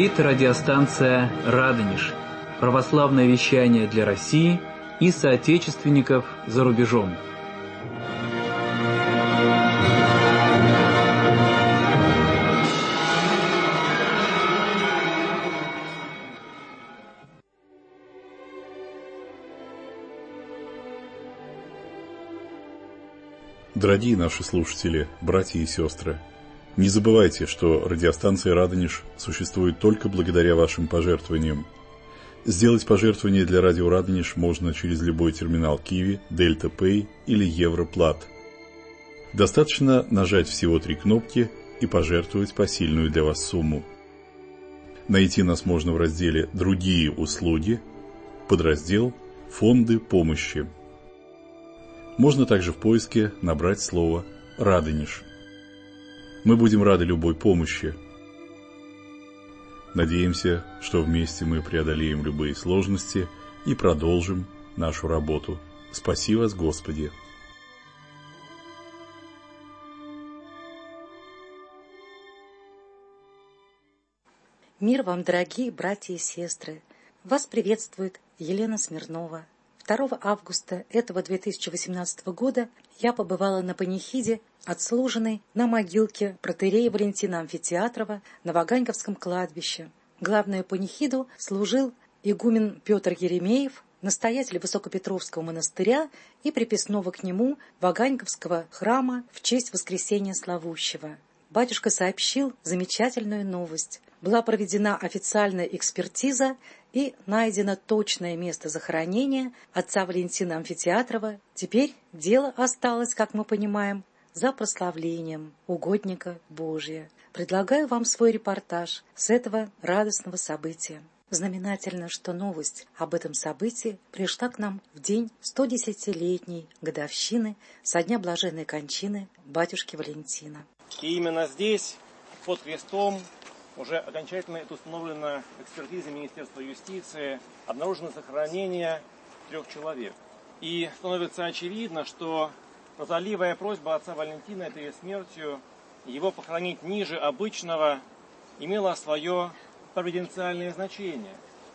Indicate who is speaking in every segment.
Speaker 1: Это радиостанция «Радонеж», православное вещание для России и соотечественников за рубежом.
Speaker 2: Дорогие наши слушатели, братья и сестры, не забывайте, что радиостанция «Радонеж» существует только благодаря вашим пожертвованиям. Сделать пожертвование для радио «Радонеж» можно через любой терминал Киви, Дельта Пэй или Европлат. Достаточно нажать всего 3 кнопки и пожертвовать посильную для вас сумму. Найти нас можно в разделе «Другие услуги», подраздел «Фонды помощи». Можно также в поиске набрать слово «Радонеж». Мы будем рады любой помощи. Надеемся, что вместе мы преодолеем любые сложности и продолжим нашу работу. Спаси вас, Господи!
Speaker 3: Мир вам, дорогие братья и сестры! Вас приветствует Елена Смирнова. 2 августа этого 2018 года я побывала на панихиде, отслуженной на могилке протоиерея Валентина Амфитеатрова на Ваганьковском кладбище. Главную панихиду служил игумен Петр Еремеев, настоятель Высокопетровского монастыря и приписного к нему Ваганьковского храма в честь Воскресения Славущего. Батюшка сообщил замечательную новость. Была проведена официальная экспертиза и найдено точное место захоронения отца Валентина Амфитеатрова. Теперь дело осталось, как мы понимаем, за прославлением угодника Божия. Предлагаю вам свой репортаж с этого радостного события. Знаменательно, что новость об этом событии пришла к нам в день 110-летней годовщины со дня блаженной кончины батюшки Валентина.
Speaker 4: И именно здесь, под крестом, уже окончательно это установлено экспертизой Министерства юстиции, обнаружено захоронение 3 человек. И становится очевидно, что прозорливая просьба отца Валентина перед смертью его похоронить ниже обычного имела свое провиденциальное значение.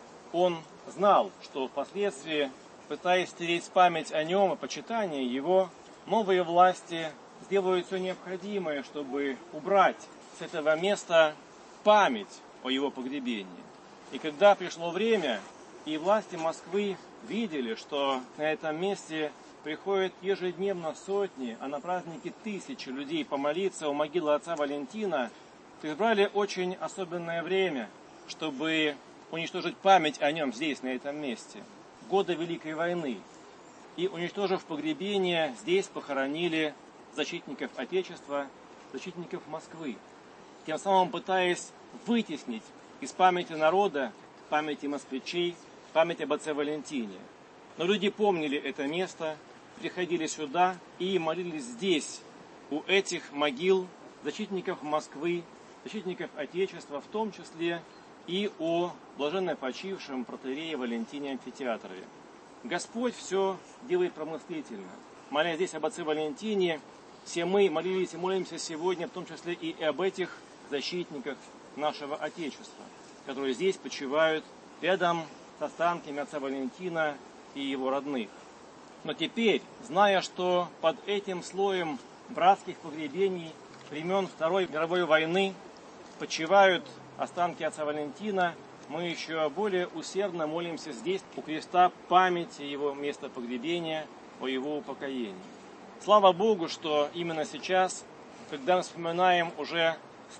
Speaker 4: Он знал, что впоследствии, пытаясь стереть память о нем и почитание его, новые власти сделают все необходимое, чтобы убрать с этого места память о его погребении. И когда пришло время, и власти Москвы видели, что на этом месте приходят ежедневно сотни, а на праздники тысячи людей помолиться у могилы отца Валентина, то избрали очень особенное время, чтобы уничтожить память о нем здесь, на этом месте, в годы Великой войны. И, уничтожив погребение, здесь похоронили защитников Отечества, защитников Москвы, тем самым пытаясь вытеснить из памяти народа, памяти москвичей, память об отце Валентине. Но люди помнили это место, приходили сюда и молились здесь, у этих могил защитников Москвы, защитников Отечества, в том числе и о блаженно почившем протоиерее Валентине Амфитеатрове. Господь все делает промыслительно. Молясь здесь об отце Валентине, все мы молились и молимся сегодня, в том числе и об этих защитниках нашего Отечества, которые здесь почивают рядом с останками отца Валентина и его родных. Но теперь, зная, что под этим слоем братских погребений времен Второй мировой войны почивают останки отца Валентина, мы еще более усердно молимся здесь, у креста, памяти его места погребения, о его упокоении. Слава Богу, что именно сейчас, когда мы вспоминаем уже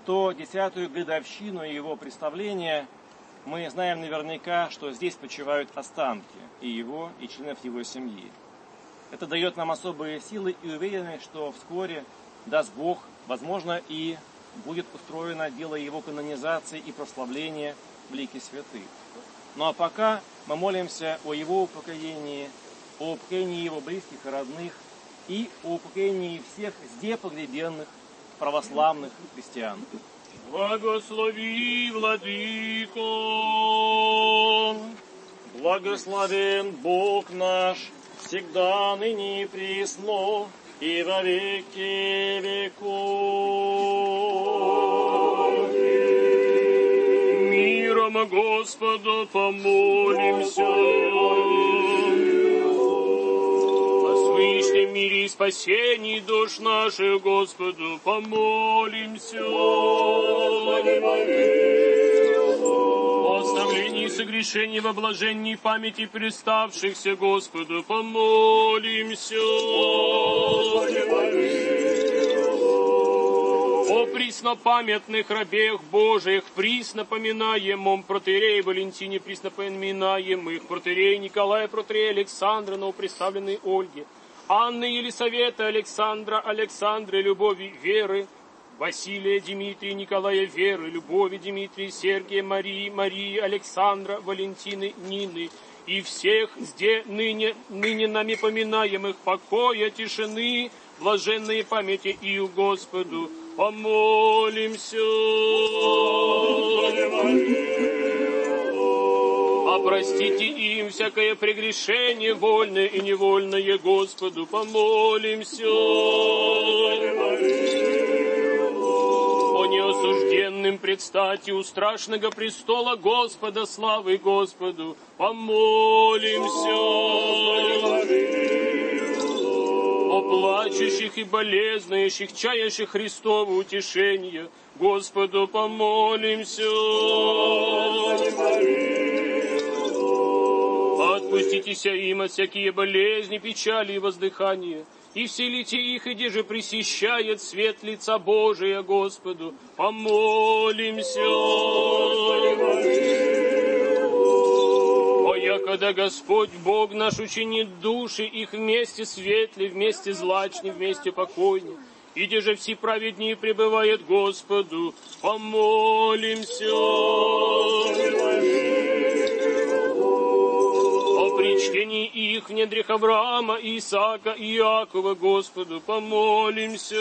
Speaker 4: 110-ю годовщину его представления, мы знаем наверняка, что здесь почивают останки и его, и членов его семьи. Это дает нам особые силы и уверенность, что вскоре, даст Бог, возможно, и будет устроено дело его канонизации и прославления в лике святых. Ну а пока мы молимся о его упокоении, о упокоении его близких и родных и о упокоении всех здесь погребенных православных христиан.
Speaker 5: Благослови, Владыко! Благословен Бог наш, всегда, ныне и присно, и во веки веков. Мир Господу помолимся. О свыше мире и спасении душ наших Господу помолимся. О оставлении согрешений во блаженней памяти представшихся Господу помолимся. О преснопамятных рабех Божиих, приснопоминаемом протоиерее Валентине, приснопоминаемых протоиерее Николая, протоиерее Александра, новоприставленной Ольге, Анны, Елисавета, Александра, Александры, Любови, Веры, Василия, Дмитрия, Николая, Веры, Любови, Дмитрия, Сергия, Марии, Марии, Александра, Валентины, Нины и всех ныне нами поминаемых покоя, тишины, блаженной памяти и у Господу помолимся. Опростите им всякое прегрешение, вольное и невольное, Господу помолимся. О неосужденным предстати у страшного престола Господа, славы Господу помолимся. О плачущих и болезнующих, чаящих Христово утешение, Господу помолимся. Отпуститеся им от всякие болезни, печали и воздыхания, и вселите их, иди же пресыщает свет лица Божия, Господу помолимся. Когда Господь Бог наш учинит души их вместе светли, вместе злачни, вместе покойни, иди же все праведнее пребывает Господу помолимся. О причтении их в недрах Авраама, Исаака и Иакова, Господу помолимся.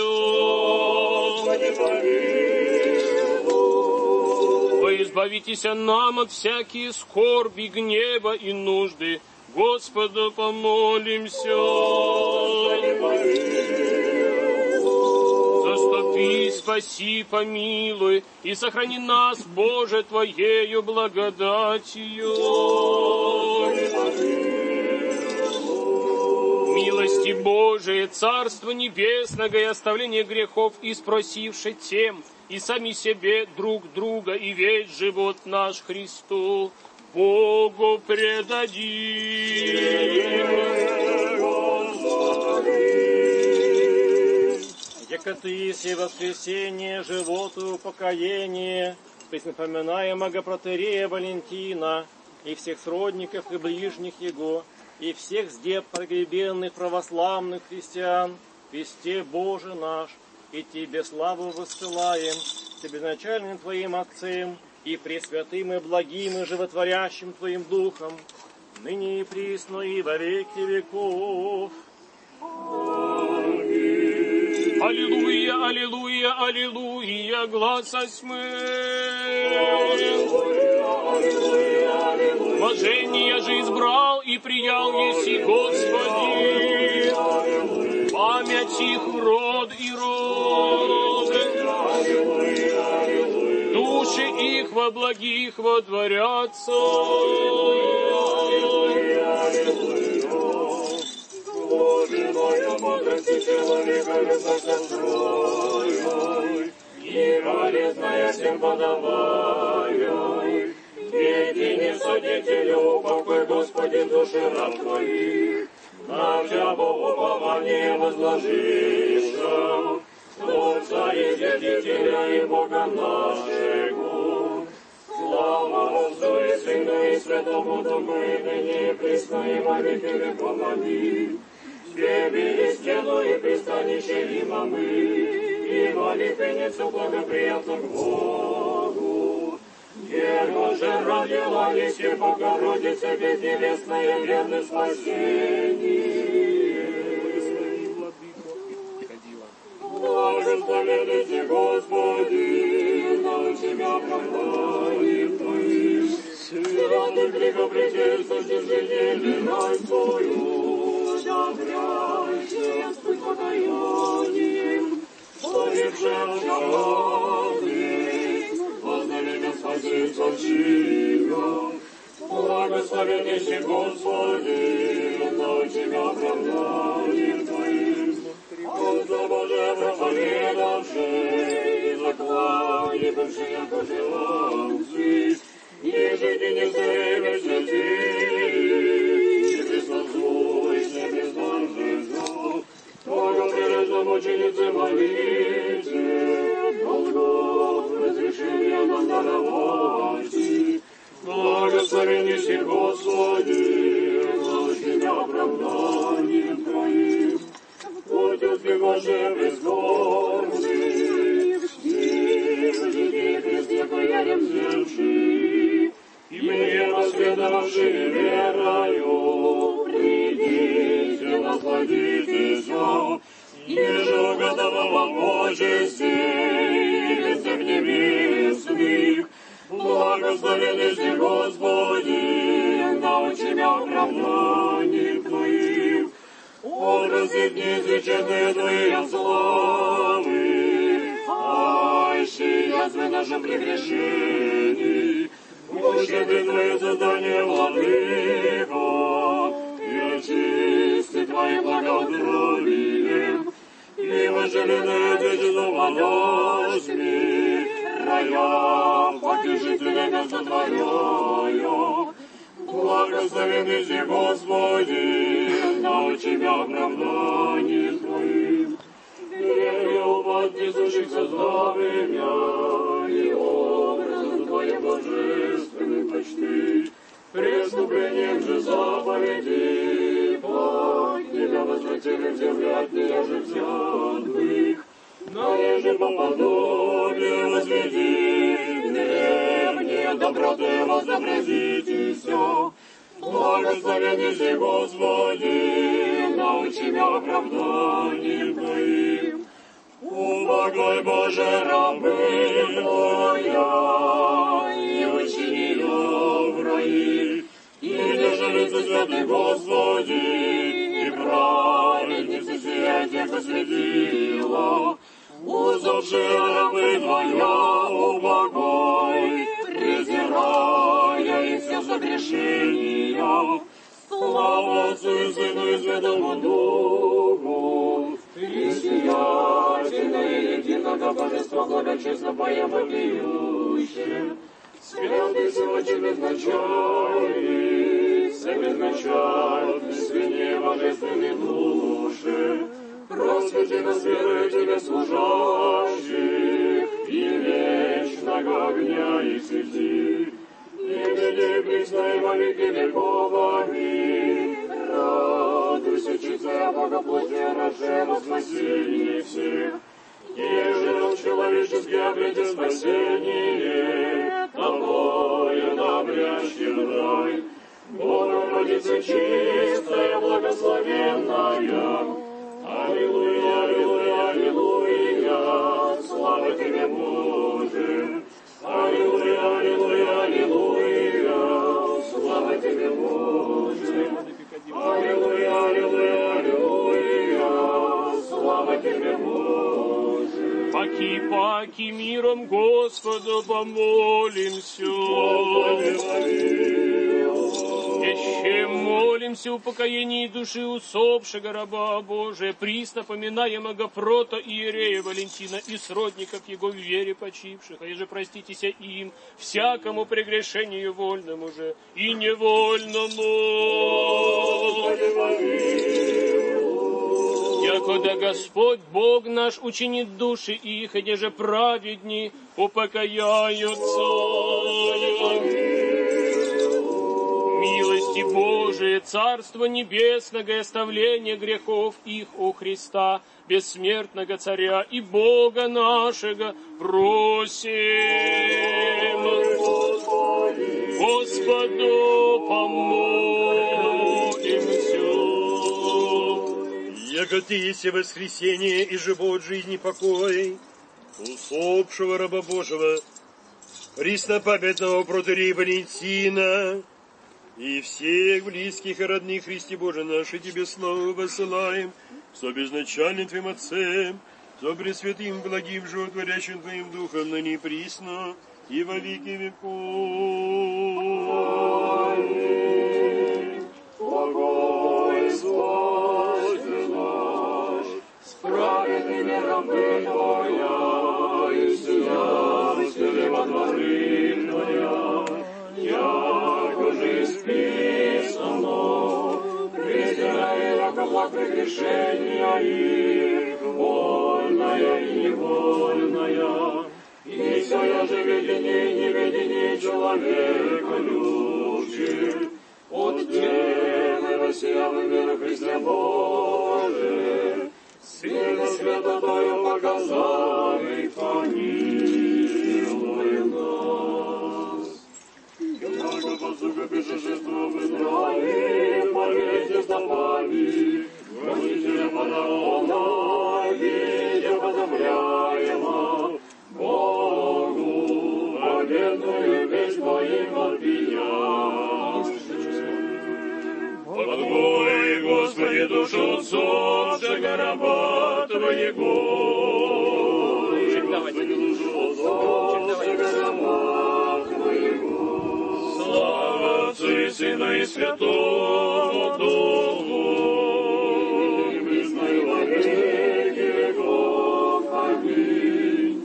Speaker 5: Избавитесь нам от всякие скорби, гнева и нужды, Господу помолимся. Заступи, спаси, помилуй, и сохрани нас, Боже, Твоею благодатью. Милости Божие, Царство Небесного и оставление грехов, и спросивши тем, и сами себе друг друга, и весь живот наш Христу Богу предадим.
Speaker 4: Яко Ты еси воскресение, живот и упокоение, напоминаемого протоиерея Валентина, и всех сродников и ближних Его, и всех здесь погребенных православных христиан, весте Боже наш, и Тебе славу высылаем, Тебе начальным Твоим Отцем, и пресвятым, и благим, и животворящим Твоим Духом, ныне и присно, и во веки веков. Аминь.
Speaker 5: Аллилуйя, аллилуйя, аллилуйя, глас осьмы. Блажение же избрал и приял еси, Господи, память их в род и род, души их во благих водворятся.
Speaker 6: Боже мой, о мудрости человека строй, и полезная всем подавай, едине судителю, покой, Господи, души раб Твоих, нам же Богу упование возложишь, Творца и Святителя и Бога нашего. Слава Отцу и Сыну и Святому Духу, и ныне и присно и во веки веков. Аминь. Тебе и стену и пристанище има мы, и молитвенницу благоприятну к Богу. Его же родила Еси Богородица, ведь небесная верно спасение. Благословенный Господи, научи меня правдой Твоим, святым грехопричестным жизнь Твою, добрящим с покаянием, погибшим в вознамеренно спаси и спочива. Благословен еси Господи, научи меня оправданием Твоим. Отца Божия проповедавший, заклани бывший, яко желанцы, еже ты не зреве святый, Христос Твой, с небес Божий, Твою прежде мученицы молите, Голгоф, разрешение нам даровайте. Благословен еси Господи, научи меня оправданием Твоим. Отец ты Боже безгорный, и жди Христе поярем земши, и мне восследовавши верою, придите, насладитесь, еже угодова вам почести, везде небесных. Благословен еси Господи, научи меня оправданием Твоим. Образи дни священные Твоей славы, ащи язвы нашим прегрешений, ущерби Твое создание, Владыко, и очисти Твоим благоутробием, и вожделенное Отечество волосьми, рая, потешительное место Твое. Благословен еси Господи, научи меня оправданием Твоим. Верю в отнесущихся знамения, и образом Твоим божественным почти. Преступлением же заповеди, плоть Тебя возвратили в землю от Тебя же взятых. Наеже по подобию возведи, древние доброты вознаградитесь. Благословен еси Господи, научи меня оправданием Твоим. Упокой, Боже, рабы Твоя, и учини ее в раи, и державица святый Господи, и праведница сиятие посвятила. Узавши рабы Твоя упокой, презирая и все согрешения. Слава Отцу и Сыну и Святому Духу, и сиятельное единого Божества благочестно поем вопиюще. Святый Сочи безначальный, всебезначальный, святые божественные души, просвети нас верою Тебе служащих, и вечного огня и сети. Ныне пресная во веки веков, аминь. Радуйся, чистая Бога плоти, рождена спасение всех. Еже в человеческий обрете спасение, такое набрящий рай. Богородица чистая, благословенная. Аллилуйя, аллилуйя, аллилуйя, слава Тебе, Боже. Аллилуйя, аллилуйя, аллилуйя, слава Тебе, Боже. Аллилуйя, аллилуйя, аллилуйя, слава Тебе, Боже.
Speaker 5: Паки миром Господу помолимся. Еще молимся упокоении души усопшего раба Божия, присно поминаемого прота иерея Валентина и сродников его в вере почивших, а еже проститеся им, всякому прегрешению вольному же и невольному. Якода Господь Бог наш учинит души их, и деже праведни упокояются. Милости Божие, Царство Небесного и оставление грехов их у Христа, бессмертного Царя и Бога нашего, просим. Господу помолимся.
Speaker 7: Яко Ты есть воскресение и живот, жизни, покой, усопшего раба Божьего, преснопамятного протоиерея Валентина, и всех близких и родных Христе Боже наши Тебе снова высылаем, со безначальным Твоим Отцем, со пресвятым, благим, животворящим Твоим Духом, ныне и присно, и во веки веков.
Speaker 6: Покой, Спаситель наш, с праведными рабы Твоя, и сиястыми водворимая, яко же исписано, презирая яко благ прегрешения их, вольная и невольная, и сая же ведение и неведение человека любче, от Девы воссиявы веры Христе Божие, Сына святотою показанный, помилуй нас. Яко посука пешешество в Израиле, повесьте стопами, гонителя фараона, видя подобляемо, Богу, обетную весть Твоим отпиявши. Подгой, Господи, душу усопшего раба Твоего. Господи, душу усопшего раба Твоего. Слава Отцу и Сыну и Святому Духу. И присно и во веки веков. Аминь.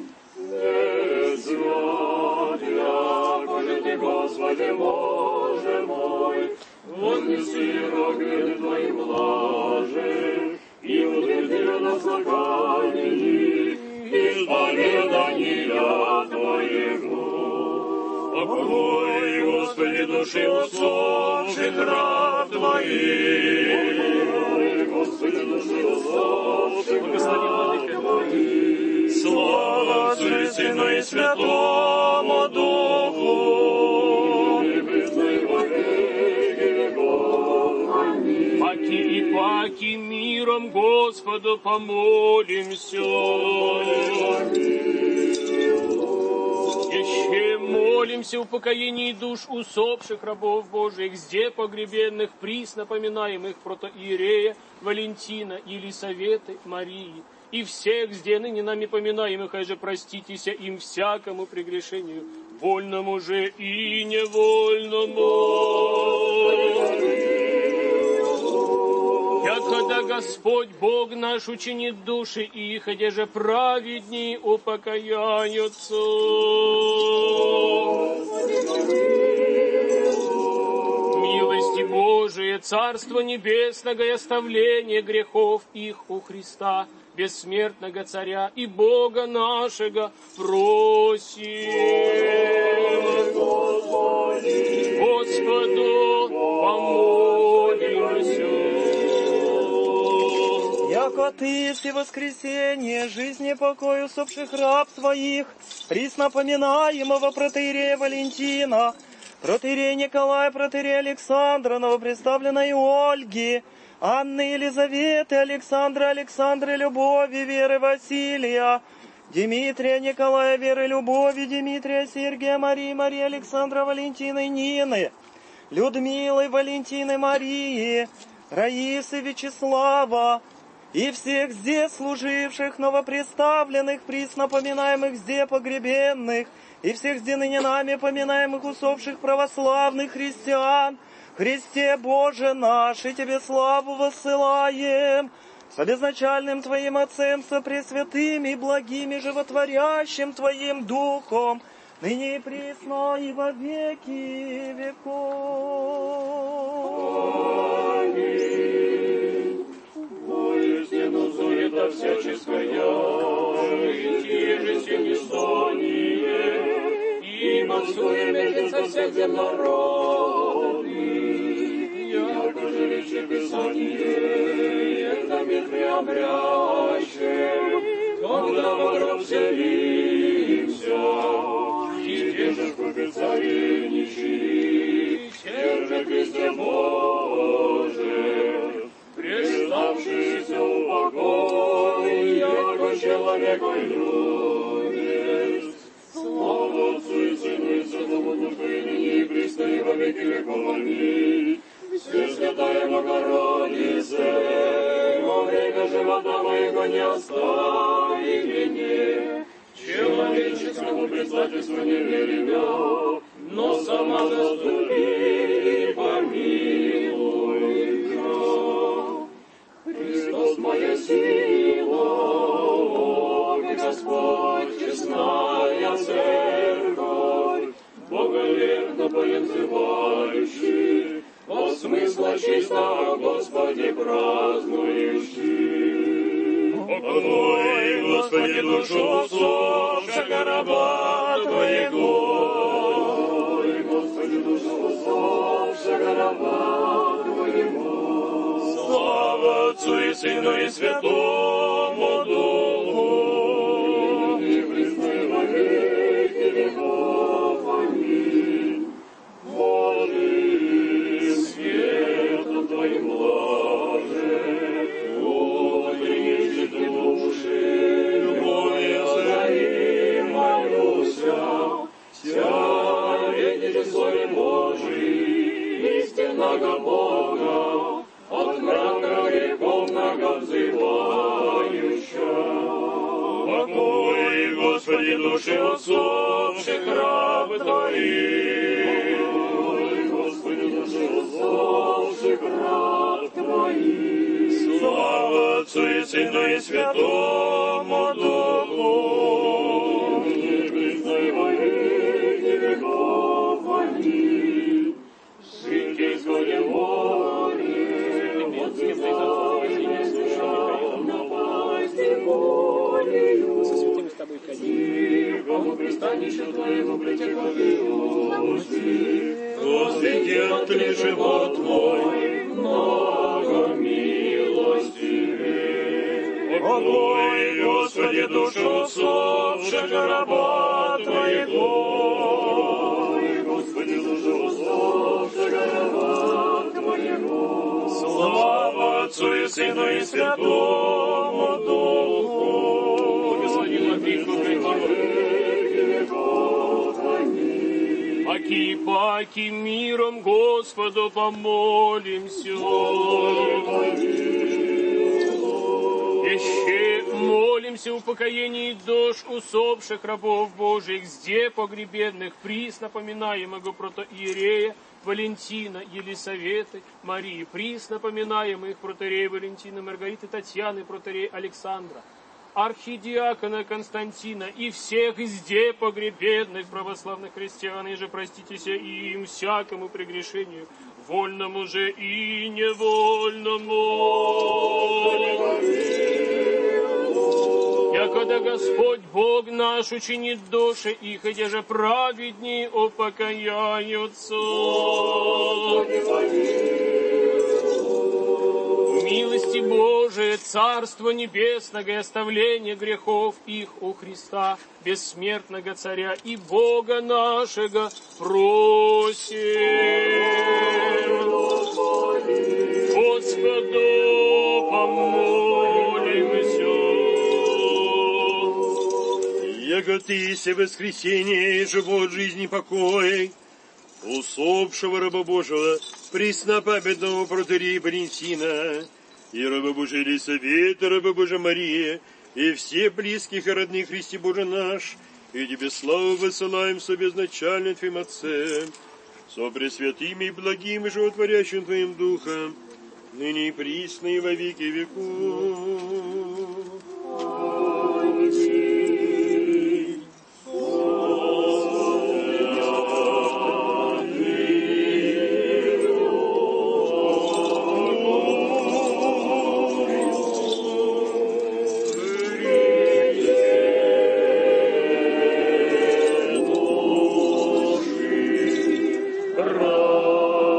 Speaker 6: Свят, яко Ты, Господи, Боже мой, вознеси рогвины Твои блаже, и утверди нас лакании, исповедания Твоего. Покой, Господи, души усопших раб Твоих. Покой, Господи, души усопших раб Твоих. Слава Отцу и Сыну и Святому Духу. Паки и паки миром Господу помолимся. Еще молимся в упокоении душ усопших рабов Божиих, зде погребенных, присно поминаемых протоиерея Валентина, Елисаветы, Марии, и всех зде ныне нами поминаемых, а же проститеся им всякому прегрешению, вольному же и невольному. Якогда Господь Бог наш учинит души их, где же праведни упокояются. Милости Божие, Царство Небесного и оставление грехов их у Христа, бессмертного Царя и Бога нашего просим. Господу помолимся.
Speaker 8: Яко Ты есть и воскресение, жизни покой усопших раб Твоих, присно поминаемого протоиерея Валентина, протоиерея Николая, протоиерея Александра, новопредставленной Ольги, Анны, Елизаветы, Александра, Александры, Любови, Веры, Василия, Дмитрия, Николая, Веры, Любови, Дмитрия, Сергия, Марии, Марии, Александра, Валентины, Нины, Людмилы, Валентины, Марии, Раисы, Вячеслава, и всех здесь служивших, новопредставленных, присно поминаемых зде погребенных, и всех зде ныне нами поминаемых усопших православных христиан, Христе Боже наш, и Тебе славу воссылаем, с обезначальным Твоим Отцем, со пресвятым и благим и животворящим Твоим Духом, ныне и присно и во веки веков. Аминь.
Speaker 6: Воистину суета всяческая, и тяжесть и нестоние, и мансуя между всяким народом, яко же речи Писание, это мир преобрящим, когда во гроб селимся, и те же купи царевничи, те же Христе Боже, преставшийся упокой, яко человеку любит. Слава Отцу и Сыну и Святому Духу, и ныне и присно и во веки веков. Аминь. Всесвятая Богородице, во время живота моего не остави меня, человеческому предательству не верю, но сама заступи и помилуй меня. Христос моя сила, Господь, честная церковь, боголепно поензывающий, от смысла чисто, Господи, празднующий. Упокой, Господи, душу усопшего раба Твоего. Упокой, Господи, душу усопшего раба Твоего. Слава Отцу и Сыну и Святому Духу. И пресны во веки веков. Аминь. Божий светом Твоим блаже, утренние души, любовью озари, молюся, вся ветите Слове Божий, истинного Бога, от мрака греховного взывающа. Покой, Господи, души усопших раб Твоих. Покой, Господи, души усопших раб Твоих. Слава Отцу и Сыну и Святому Духу. Ныне и присно и во веки веков. Аминь. Житье изгоре море, от звезды не слышал, напасти волею. Тихому пристанищу Твоему притекли уши. Возведет ли живот Твой, много милостивее. Упокой, Господи, душу усопших раба Твоего. Господи, душу усопших раба Твоего. Слава Отцу и Сыну и Святому Духу. Аки миром Господу помолимся. Еще молимся упокоении душ усопших рабов Божиих, зде погребенных, присно поминаемого протоиерея Валентина, Елисаветы, Марии, присно поминаемых протоиерея Валентина, Маргариты, Татьяны, протоиерея Александра, архидиакона Константина и всех изде погребенных православных христиан, и же проститесь им всякому прегрешению, вольному же и невольному. Якогда Господь Бог наш учинит души их, и же праведни упокояются. Милости Божие, Царство Небесного и оставление грехов их у Христа, бессмертного Царя и Бога нашего просим. Господу помолимся.
Speaker 7: Яко Ты се воскресение и живот жизни покой, усопшего раба Божьего, преснопамятного протоиерея Валентина, и раба Божия Елисавета, раба Божия Мария, и все близких и родных Христе Боже наш, и Тебе славу высылаем со безначальным Твоим Отцем, со пресвятым и благим и животворящим Твоим Духом, ныне и присно и во веки веков.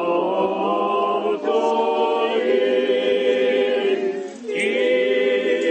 Speaker 6: Правда и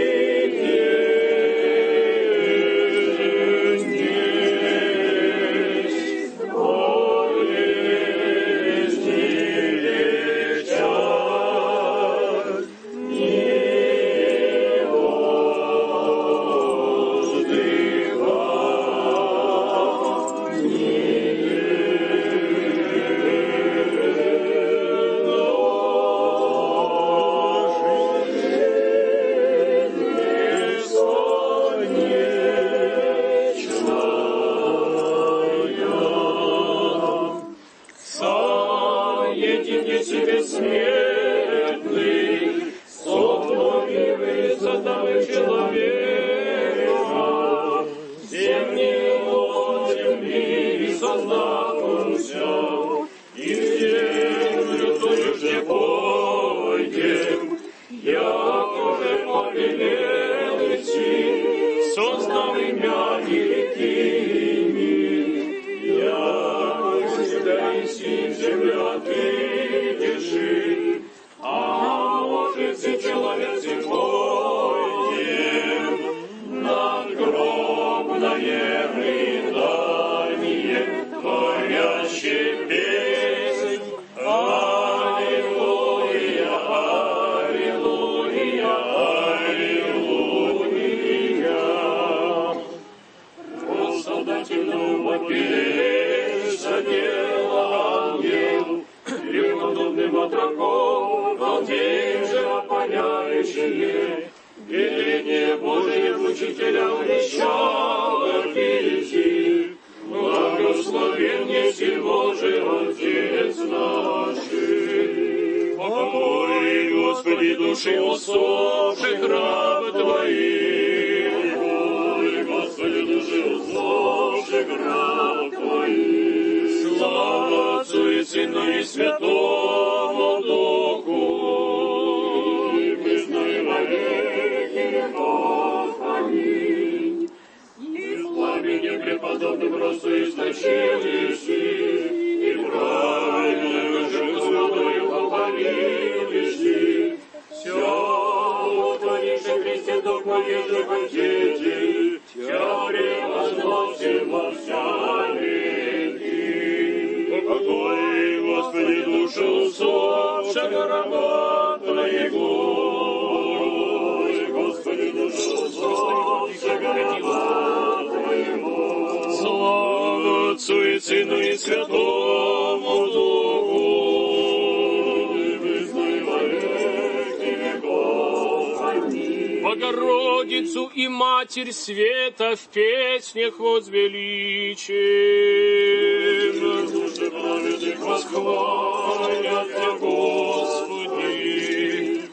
Speaker 6: един есть бессмертный, совновивый создавый человека, земли создав он все, и в землю тожде пойдем, якоже повелел идти, создав имя великими, якоже всегда иси земля ты держи, а может си человек си пойдем, над гробное рыдание, творящий песнь, аллилуйя, аллилуйя, аллилуйя. Солдатину песнь задела ангел, преподобным отроком, галдеем же опаляющие, веление Божие учителя вещало впереди. Благословен еси Божий Отец наших. Покой, Господи, души усопших раб Твоих. Покой, Господи, души усопших раб Твоих. Слава Отцу и Сыну и Святому Духу. И присно и во веки веков. Аминь. И в пламени преподобным росу источились, и правильно же Господою поповились. Все утворивши Христе Дух Моей же дети, Тя превозносим во вся веки. Упокой, Господи, душу усопшего раба Твоего. Господи, душу усопшего раба Твоего. Слава Отцу и Сыну и Святому Духу. Богородицу и Матерь Света в песнях возвеличим. Души праведных восхвалят Тебя, Господи.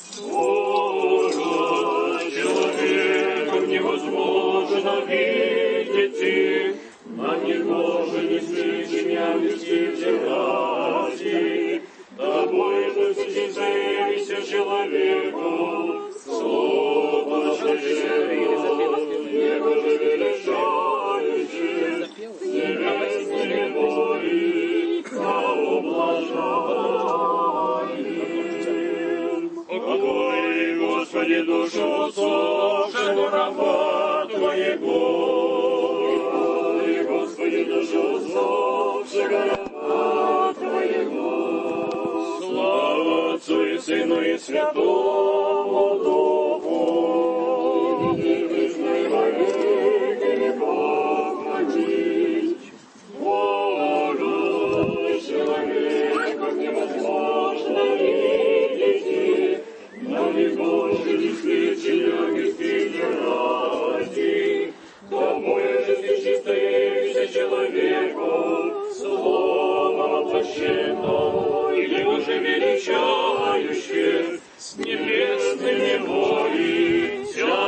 Speaker 6: Бога человеком невозможно видеть, на Него же не слышимя вести взирати. Тобой же сидится человеком, слово Его же величающее, небесные боли, кого блажаем. Упокой, Господи, душу усопшего раба Твоего. Господи, душу усопшего раба Твоего. Слава Отцу и Сыну и Святому Духу. И присно во веки веков. Аминь. Бога человеком невозможно видеть, на Него же не слышия вести ради. Тобой же ты чистаешься человеком, словом воплощенным, и Его же величающее, с небесными воли Тя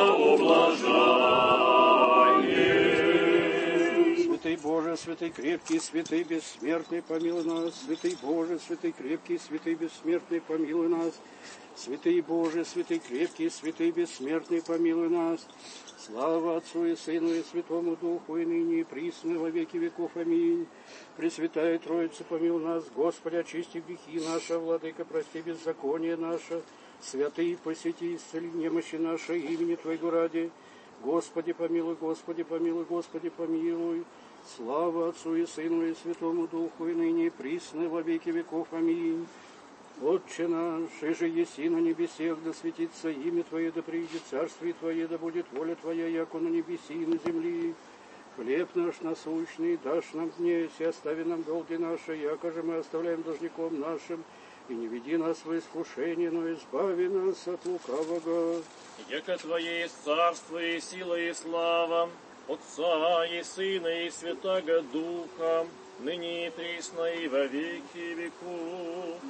Speaker 6: ублажаем.
Speaker 9: Святый Боже, святый крепкий, святый бессмертный, помилуй нас. Святый Боже, святый крепкий, святый бессмертный, помилуй нас. Святый Боже, святый крепкий, святый бессмертный, помилуй нас. Слава Отцу и Сыну и Святому Духу, и ныне и присно во веки веков. Аминь. Пресвятая Троица, помилуй нас, Господи, очисти грехи наши, Владыка, прости беззаконие наше, святый, посети, исцели немощи наши, имени Твоего ради. Господи, помилуй, Господи, помилуй, Господи, помилуй. Слава Отцу и Сыну и Святому Духу, и ныне и присно во веки веков. Аминь. Отче наш, иже еси на небесех, да светится имя Твое, да придет царствие Твое, да будет воля Твоя, яко на небеси и на земли. Хлеб наш насущный дашь нам днесь, и остави нам долги наши, яко же мы оставляем должником нашим. И не веди нас в искушение, но избави нас от лукавого.
Speaker 6: Яко Твое есть царство, и сила, и слава, Отца, и Сына, и Святаго Духа, ныне и присно и во веки веков.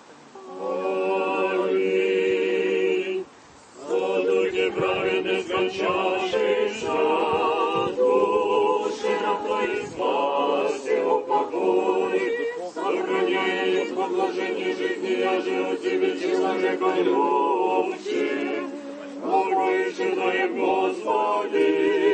Speaker 7: Аминь. О Духе праведный, скончавшийся, души раб Твоих спаси, упокой, сохрани в подложении жизни, я живу Тебе, тело же колючее, Богу даем, Господи,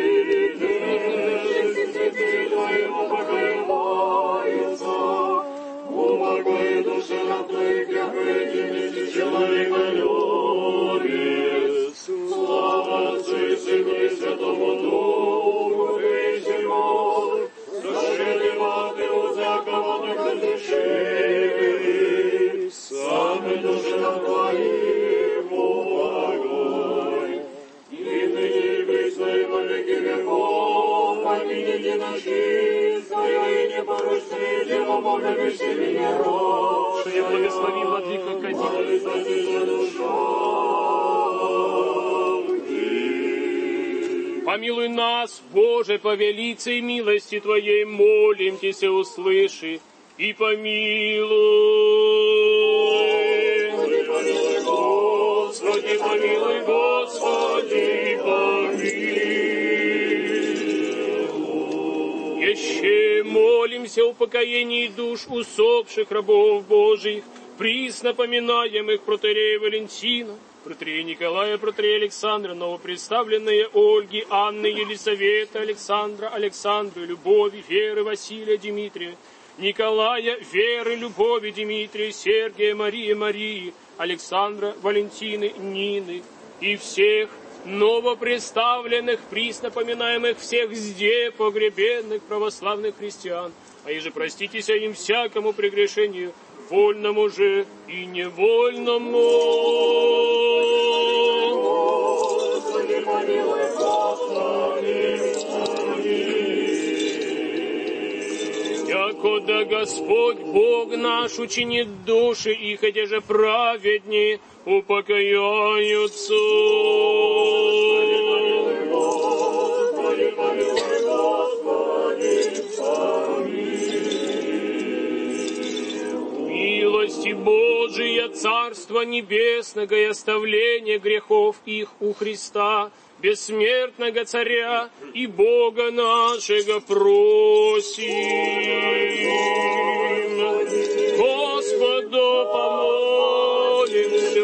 Speaker 7: святые Твоим упокоиваются, упокой души раб Твоих, греховыми, человека любит. Слава Отцу и Сыну и Святому Духу, прежнему, расширили воды узы окованных разрешили, сами души раб Твоих упокой, и ныне и присно и во веки веков, помяните наши, свое и непорочное дело Бога весели народ,
Speaker 5: что я благослови владыка Кадилов. Помилуй нас, Боже, по велицей милости Твоей, молимся, услыши и помилуй.
Speaker 7: Господи, помилуй, Господи, помилуй.
Speaker 5: Еще молимся о упокоении душ усопших рабов Божьих, присно поминаемых протоиерея Валентина, протоиерея Николая, протоиерея Александра, новопредставленные Ольги, Анны, Елисаветы, Александра, Александры, Любови, Веры, Василия, Дмитрия, Николая, Веры, Любови, Дмитрия, Сергия, Марии, Александра, Валентины, Нины и всех новопредставленных, присно поминаемых всех здесь погребенных православных христиан, а иже проститеся им всякому прегрешению, вольному же и невольному.
Speaker 7: Господи, помилуй, Господи,
Speaker 5: Якода Господь Бог наш учинит души их, эти же праведни упокояются.
Speaker 7: Господи, помилуй, Господи,
Speaker 5: милости Божия, Царства Небесного и оставления грехов их у Христа, бессмертного Царя и Бога нашего просим. Господу помолимся.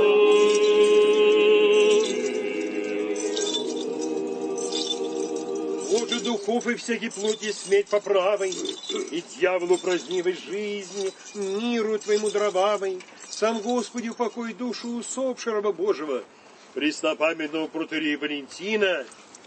Speaker 7: Боже, духов и всякий плоти смерть по правой, и дьяволу празднивой жизни, миру Твоему дровавой, сам Господи упокой душу усопшего раба Божьего, преснопамятного протоиерея Валентина,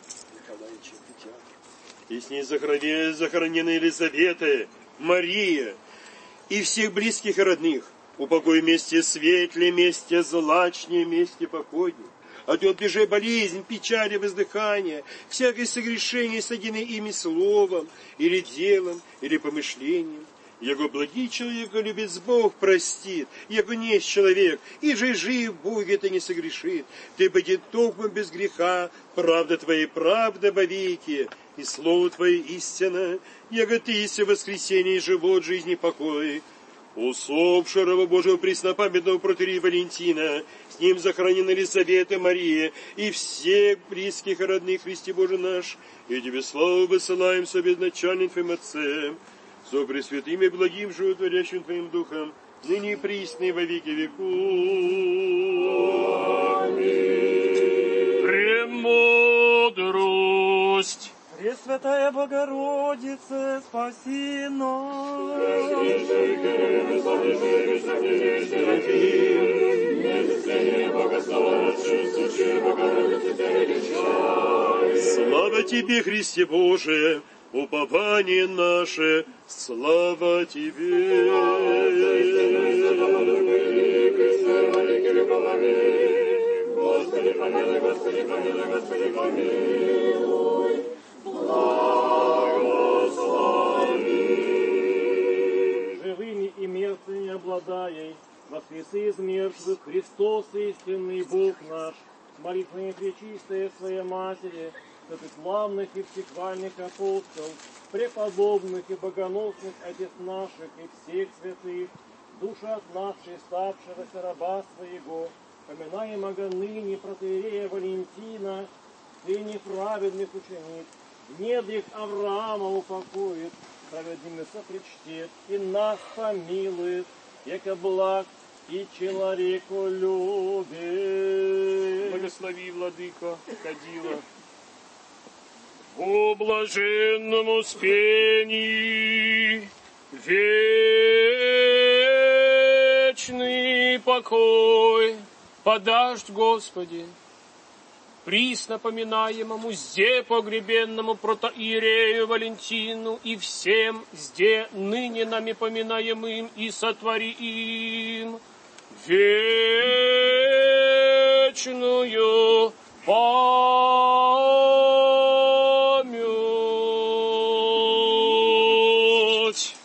Speaker 7: и с ней захоронены Елизавета, Мария и всех близких и родных, упокой вместе светле, вместе злачнее, вместе покойнее. От отбежи болезнь, печали, воздыхания, всякое согрешение, содеянное ими словом, или делом, или помышлением. Яко благий человека любит Бог простит, яко несть человек, и же жив Боге это не согрешит. Ты будет токмо без греха, правда Твоя правда вовеки, и слово Твое истина, яко Ты есть воскресение и живот, жизни, покой. Усопшего раба Божьего преснопамятного протоиерея Валентина, с ним захоронена Елизавета, Мария и всех близких и родных Христе Божий наш, и Тебе славу высылаем со безначальным Твоим Отцем, со пресвятым и благим животворящим Твоим Духом, ныне и присно и во веки веков. Аминь.
Speaker 5: Премудрость.
Speaker 8: Пресвятая Богородица, спаси нас.
Speaker 7: Слава Тебе, Христе Боже, упование наше, слава Тебе. Господи, помилуй, Господи, помилуй, Господи, помилуй.
Speaker 4: Живыми и мертвыми обладая, воскресы из мертвых, Христос истинный Бог наш, молитвами пречистая Своей Матери, святых славных и всехвальных апостолов, преподобных и богоносных отец наших и всех святых, душа от нашей ставшегося раба своего, поминаемого ныне протоиерея Валентина, сыне праведных учениц, недрих Авраама упокоит, праведными сопричтет и нас помилует, яко благ и человеку любит.
Speaker 5: Благослови, владыко, кадила. О блаженном успении вечный покой подашь, Господи, присно поминаемому зде погребенному протоиерею Валентину и всем зде ныне нами поминаемым и сотвори им вечную память.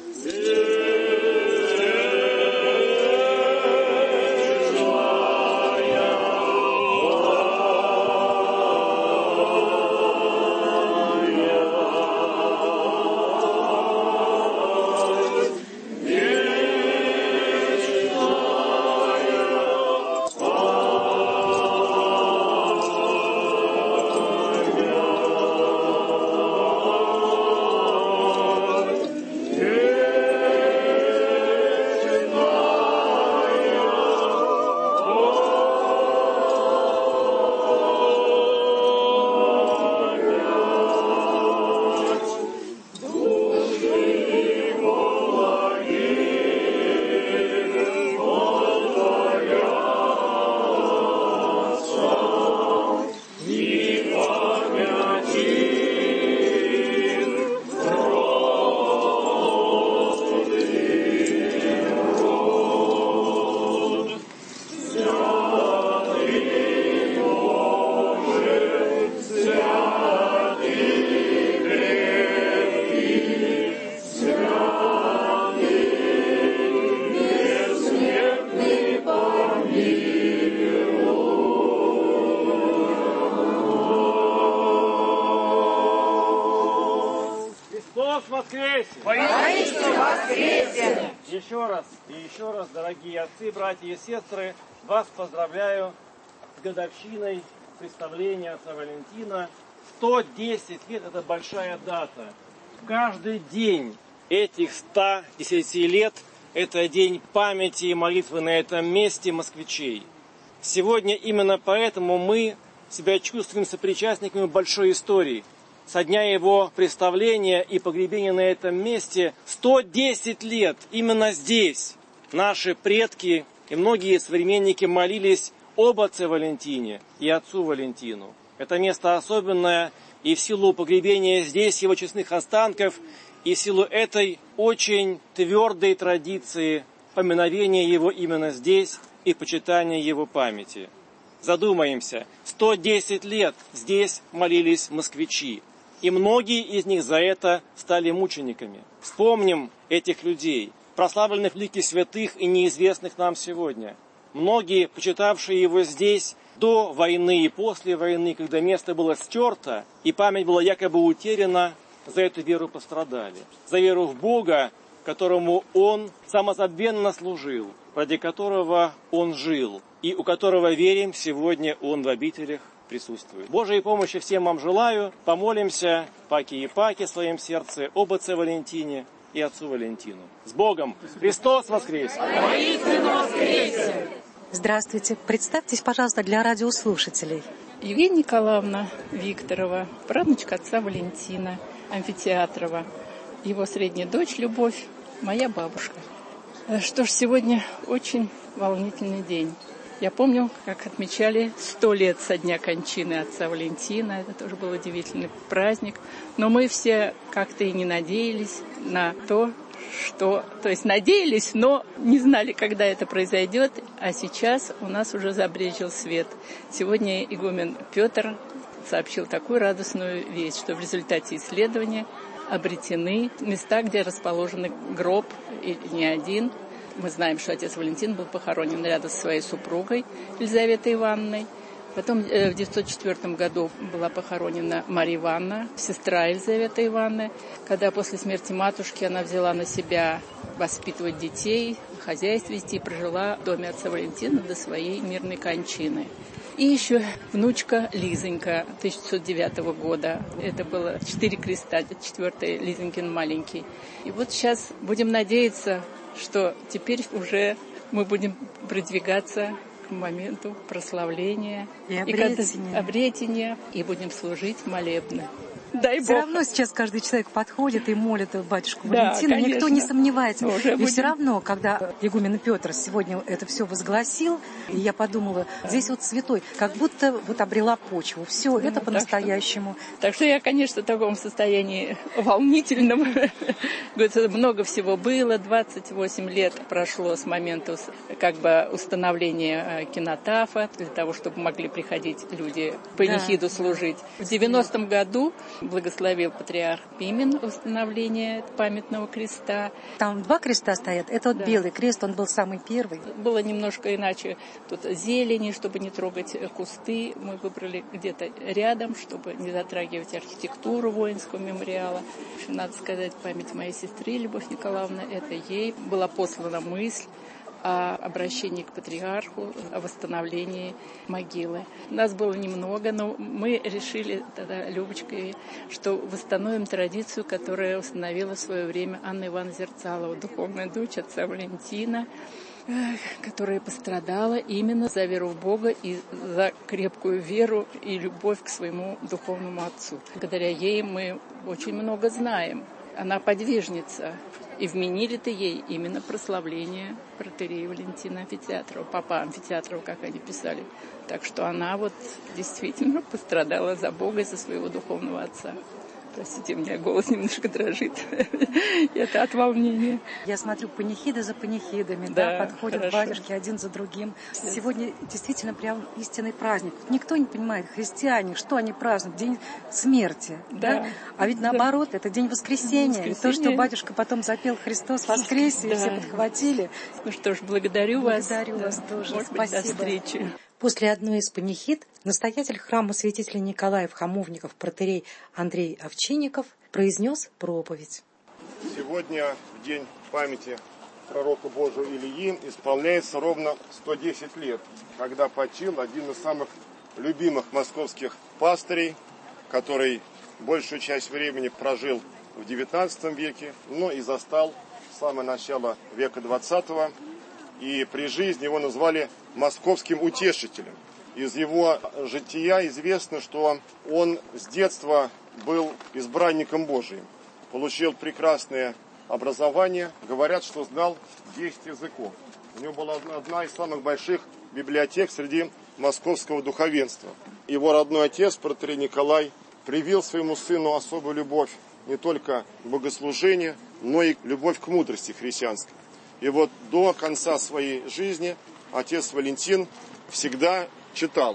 Speaker 4: Еще раз, дорогие отцы, братья и сестры, вас поздравляю с годовщиной представления отца Валентина. 110 лет – это большая дата. Каждый день этих 110 лет – это день памяти и молитвы на этом месте москвичей. Сегодня именно поэтому мы себя чувствуем сопричастниками большой истории. Со дня его представления и погребения на этом месте 110 лет именно здесь наши предки и многие современники молились об отце Валентине и отцу Валентину. Это место особенное, и в силу погребения здесь его честных останков, и в силу этой очень твердой традиции поминовения его именно здесь и почитания его памяти. Задумаемся, 110 лет здесь молились москвичи. И многие из них за это стали мучениками. Вспомним этих людей, прославленных в лике святых и неизвестных нам сегодня. Многие, почитавшие его здесь до войны и после войны, когда место было стерто и память была якобы утеряна, за эту веру пострадали. За веру в Бога, которому он самозабвенно служил, ради которого он жил, и у которого, верим, сегодня он в обителях присутствует. Божьей помощи всем вам желаю. Помолимся паки и паки в своем сердце об отце Валентине и отцу Валентину. С Богом! Христос воскресе!
Speaker 3: Воистину воскресе! Здравствуйте. Представьтесь, пожалуйста, для радиослушателей.
Speaker 10: Евгения Николаевна Викторова, правнучка отца Валентина Амфитеатрова. Его средняя дочь Любовь, моя бабушка. Что ж, сегодня очень волнительный день. Я помню, как отмечали 100 лет со дня кончины отца Валентина. Это тоже был удивительный праздник. Но мы все как-то и не надеялись на то, что... То есть надеялись, но не знали, когда это произойдет. А сейчас у нас уже забрезжил свет. Сегодня игумен Петр сообщил такую радостную весть, что в результате исследования обретены места, где расположен гроб, и не один. Мы знаем, что отец Валентин был похоронен рядом со своей супругой Елизаветой Ивановной Потом в 1904 году была похоронена Марья Ивановна, сестра Елизаветы Ивановны. Когда после смерти матушки она взяла на себя воспитывать детей, хозяйство вести, и прожила в доме отца Валентина до своей мирной кончины. И еще внучка Лизонька 1909 года. Это было 4 креста, 4-й Лизонькин маленький. И вот сейчас будем надеяться, что теперь уже мы будем продвигаться к моменту прославления
Speaker 3: и обретения,
Speaker 10: и будем служить молебны. Дай Бог.
Speaker 3: Все равно сейчас каждый человек подходит и молит батюшку Валентина.
Speaker 10: Конечно.
Speaker 3: Никто не сомневается.
Speaker 10: Уже
Speaker 3: и все равно, когда игумен Петр сегодня это все возгласил, и я подумала, здесь вот святой, как будто вот обрела почву. Все, это по-настоящему.
Speaker 10: Так что я, конечно, в таком состоянии волнительном. Много всего было. 28 лет прошло с момента как бы установления кинотафа, для того, чтобы могли приходить люди в панихиду служить. В 90-м году благословил патриарх Пимен установление памятного креста.
Speaker 3: Там 2 креста стоят. Это вот белый крест, он был самый первый.
Speaker 10: Было немножко иначе. Тут зелени, чтобы не трогать кусты. Мы выбрали где-то рядом, чтобы не затрагивать архитектуру воинского мемориала. В общем, надо сказать, память моей сестры Любовь Николаевны, это ей была послана мысль о обращении к патриарху, о восстановлении могилы. Нас было немного, но мы решили тогда, Любочкой, что восстановим традицию, которая установила в свое время Анна Ивановна Зерцалова, духовная дочь отца Валентина, которая пострадала именно за веру в Бога и за крепкую веру и любовь к своему духовному отцу. Благодаря ей мы очень много знаем. Она подвижница. И вменили-то ей именно прославление протоиерея Валентина Амфитеатрова, папа Амфитеатрова, как они писали. Так что она вот действительно пострадала за Бога и за своего духовного отца. Простите, у меня голос немножко дрожит. Это от волнения.
Speaker 3: Я смотрю панихиды за панихидами, подходят батюшки один за другим. Сегодня действительно прям истинный праздник. Никто не понимает, христиане, что они празднуют? День смерти. Да? А ведь наоборот, это день воскресения. И то, что батюшка потом запел «Христос воскресе», и все подхватили.
Speaker 10: Ну что ж, благодарю вас.
Speaker 3: Благодарю вас тоже.
Speaker 10: Может быть, до встречи.
Speaker 3: После одной из панихид настоятель храма святителя Николая в Хамовниках протоиерей Андрей Овчинников произнес проповедь.
Speaker 11: Сегодня, в день памяти пророка Божьего Илии, исполняется ровно 110 лет, когда почил один из самых любимых московских пастырей, который большую часть времени прожил в XIX веке, но и застал самое начало века XX, и при жизни его назвали московским утешителем. Из его жития известно, что он с детства был избранником Божиим, получил прекрасное образование, говорят, что знал 10 языков. У него была одна из самых больших библиотек среди московского духовенства. Его родной отец, протоиерей Николай, привил своему сыну особую любовь не только к богослужению, но и любовь к мудрости христианской. И вот до конца своей жизни отец Валентин всегда читал.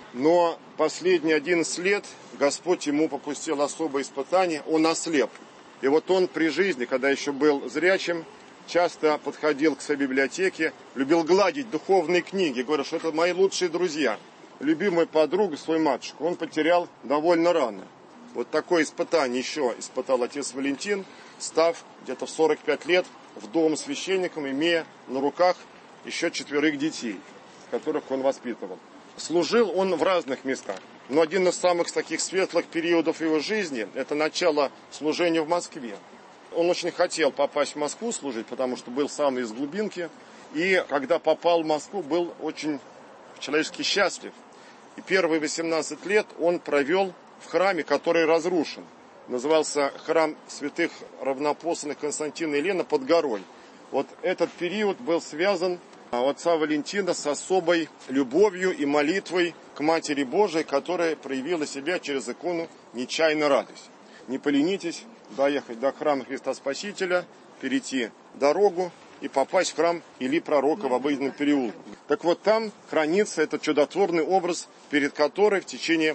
Speaker 11: Но последние 11 лет Господь ему попустил особое испытание, он ослеп. И вот он при жизни, когда еще был зрячим, часто подходил к своей библиотеке, любил гладить духовные книги, говорил, что это мои лучшие друзья. Любимую подругу, свою матушку, он потерял довольно рано. Вот такое испытание еще испытал отец Валентин, став где-то в 45 лет вдовым священником, имея на руках еще 4 детей, которых он воспитывал. Служил он в разных местах, но один из самых таких светлых периодов его жизни – это начало служения в Москве. Он очень хотел попасть в Москву служить, потому что был сам из глубинки, и когда попал в Москву, был очень человечески счастлив. И первые 18 лет он провел в храме, который разрушен. Назывался храм святых равноапостольных Константина и Елены под горой. Вот этот период был связан у отца Валентина с особой любовью и молитвой к Матери Божией, которая проявила себя через икону «Нечаянно радость». Не поленитесь доехать до храма Христа Спасителя, перейти дорогу и попасть в храм Илии Пророка в Обыденном переулке. Так вот там хранится этот чудотворный образ, перед которым в течение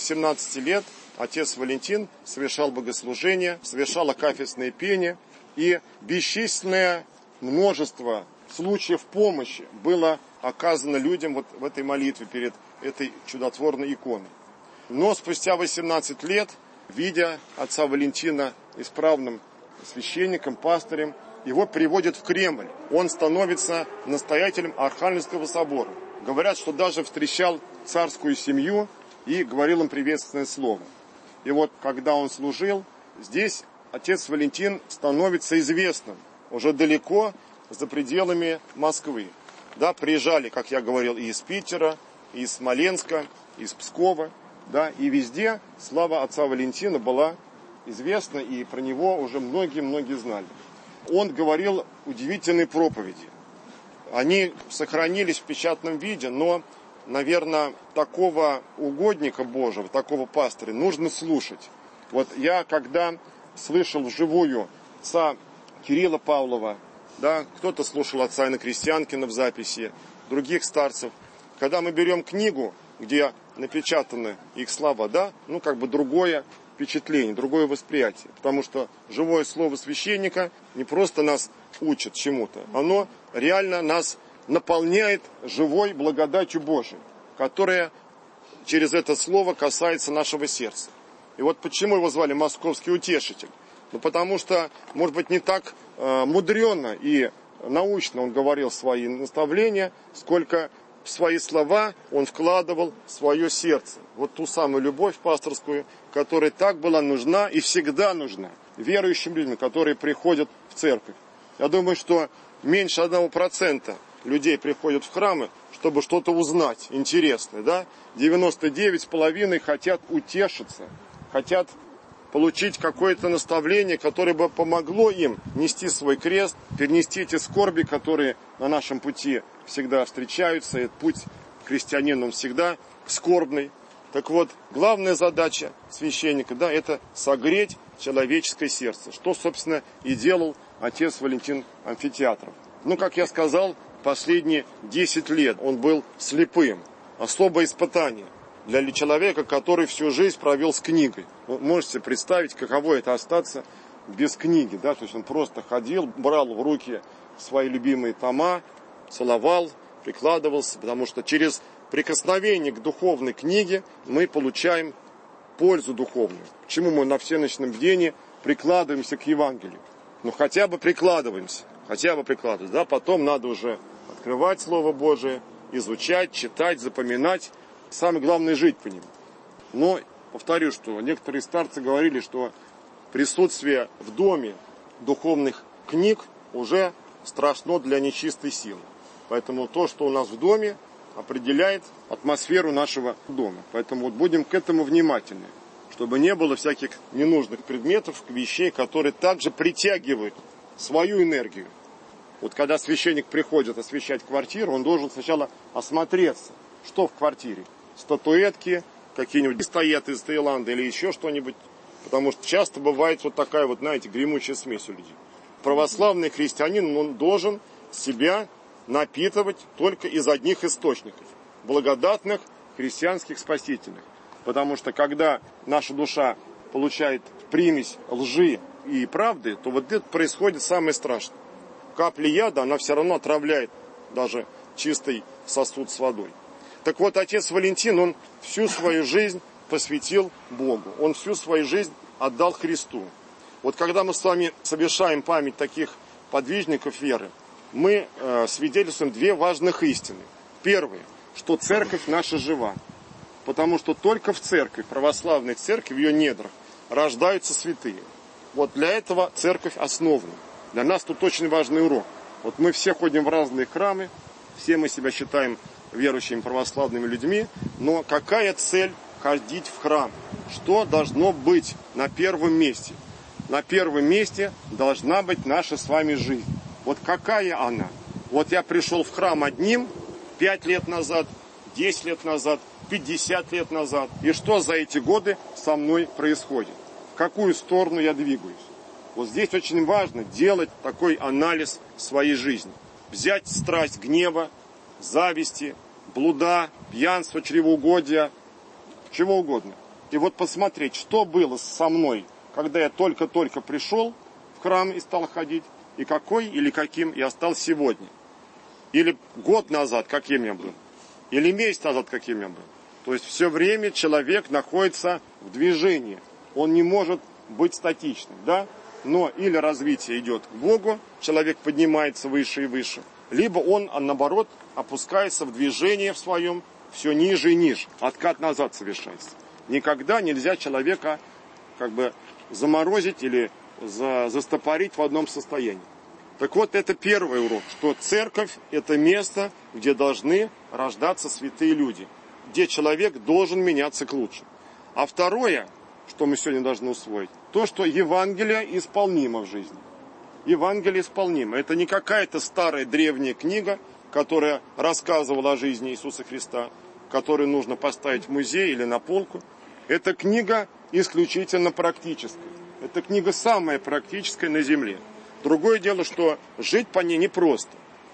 Speaker 11: 18 лет отец Валентин совершал богослужение, совершал акафистное пение, и бесчисленное множество случаев помощи было оказано людям вот в этой молитве перед этой чудотворной иконой. Но спустя 18 лет, видя отца Валентина исправным священником, пастырем, его приводят в Кремль. Он становится настоятелем Архангельского собора. Говорят, что даже встречал царскую семью и говорил им приветственное слово. И вот когда он служил, здесь отец Валентин становится известным, уже далеко за пределами Москвы. Да, приезжали, как я говорил, и из Питера, и из Смоленска, и из Пскова. Да, и везде слава отца Валентина была известна, и про него уже многие-многие знали. Он говорил удивительные проповеди. Они сохранились в печатном виде, но, наверное, такого угодника Божьего, такого пастыря нужно слушать. Вот я, когда слышал вживую отца Кирилла Павлова, да, кто-то слушал отца Иоанна Крестьянкина в записи, других старцев. Когда мы берем книгу, где напечатаны их слова, да, другое впечатление, другое восприятие. Потому что живое слово священника не просто нас учит чему-то, оно реально нас наполняет живой благодатью Божией, которая через это слово касается нашего сердца. И вот почему его звали Московский утешитель? Потому что, может быть, не так мудренно и научно он говорил свои наставления, сколько в свои слова он вкладывал в свое сердце. Вот ту самую любовь пасторскую, которая так была нужна и всегда нужна верующим людям, которые приходят в церковь. Я думаю, что меньше 1% людей приходят в храмы, чтобы что-то узнать интересное. Да? 99,5% хотят утешиться, хотят получить какое-то наставление, которое бы помогло им нести свой крест, перенести эти скорби, которые на нашем пути всегда встречаются. Этот путь христианина, он всегда скорбный. Так вот, главная задача священника, да, это согреть человеческое сердце, что, собственно, и делал отец Валентин Амфитеатров. Как я сказал, последние 10 лет он был слепым. Особое испытание для человека, который всю жизнь провел с книгой. Вы можете представить, каково это остаться без книги, да? То есть он просто ходил, брал в руки свои любимые тома, целовал, прикладывался, потому что через прикосновение к духовной книге мы получаем пользу духовную. Почему мы на всеночном бдении прикладываемся к Евангелию? Хотя бы прикладываемся, да? Потом надо уже открывать Слово Божие, изучать, читать, запоминать. Самое главное — жить по нему. Но повторю, что некоторые старцы говорили, что присутствие в доме духовных книг уже страшно для нечистой силы. Поэтому то, что у нас в доме, определяет атмосферу нашего дома. Поэтому будем к этому внимательны, чтобы не было всяких ненужных предметов, вещей, которые также притягивают свою энергию. Вот когда священник приходит освещать квартиру, он должен сначала осмотреться, что в квартире. Статуэтки, какие-нибудь стоят из Таиланда или еще что-нибудь. Потому что часто бывает вот такая вот, знаете, гремучая смесь у людей. Православный христианин, он должен себя напитывать только из одних источников. Благодатных, христианских, спасительных. Потому что когда наша душа получает примесь лжи и правды, то вот это происходит самое страшное. Капля яда, она все равно отравляет даже чистый сосуд с водой. Так вот, отец Валентин, он всю свою жизнь посвятил Богу. Он всю свою жизнь отдал Христу. Вот когда мы с вами совершаем память таких подвижников веры, мы свидетельствуем две важных истины. Первое, что церковь наша жива. Потому что только в церкви, православной церкви, в ее недрах, рождаются святые. Вот для этого церковь основана. Для нас тут очень важный урок. Вот мы все ходим в разные храмы, все мы себя считаем верующими православными людьми, но какая цель ходить в храм? Что должно быть на первом месте? На первом месте должна быть наша с вами жизнь. Вот какая она? Вот я пришел в храм одним 5 лет назад, 10 лет назад, 50 лет назад. И что за эти годы со мной происходит? В какую сторону я двигаюсь? Вот здесь очень важно делать такой анализ своей жизни. Взять страсть гнева, зависти, блуда, пьянства, чревоугодия, чего угодно. И вот посмотреть, что было со мной, когда я только-только пришел в храм и стал ходить, и какой или каким я стал сегодня. Или год назад, каким я был. Или месяц назад, каким я был. То есть все время человек находится в движении. Он не может быть статичным, да? Но или развитие идет к Богу, человек поднимается выше и выше, либо он, наоборот, опускается в движение в своем все ниже и ниже. Откат назад совершается. Никогда нельзя человека как бы заморозить или застопорить в одном состоянии. Так вот, это первый урок, что церковь – это место, где должны рождаться святые люди, где человек должен меняться к лучшему. А второе, что мы сегодня должны усвоить, то, что Евангелие исполнимо в жизни. Евангелие исполнимо. Это не какая-то старая древняя книга, которая рассказывала о жизни Иисуса Христа, которую нужно поставить в музей или на полку. Это книга исключительно практическая. Это книга самая практическая на земле. Другое дело, что жить по ней непросто.